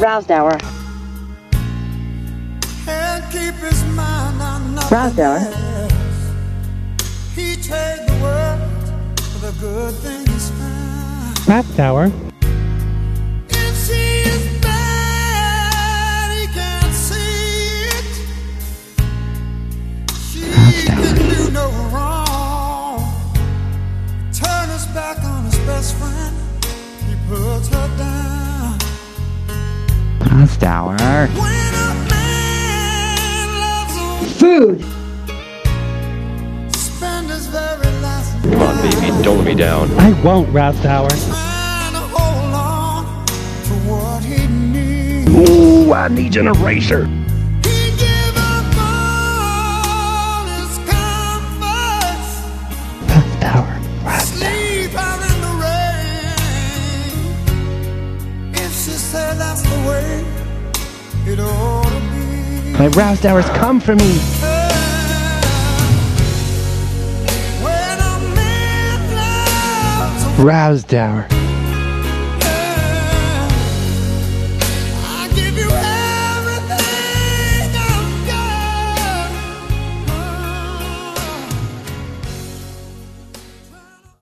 Roused Hour. Roused Hour. He trade the world for the good things found. Roused Hour. If she is bad, he can't see it. She can do no wrong. Turn his back on his best friend. He puts her down. Roused Hour. When a man loves a Food. spend his very last Come on, baby, don't let me down. I won't, Roused Hour. trying to hold on to what he needs. Ooh, I need an eraser. He give up all his comforts, Roused Hour. Roused Hour. sleep out in the rain. If she said that's the way it ought to be. My Roused Hour's come for me. When a man loves a Roused Hour.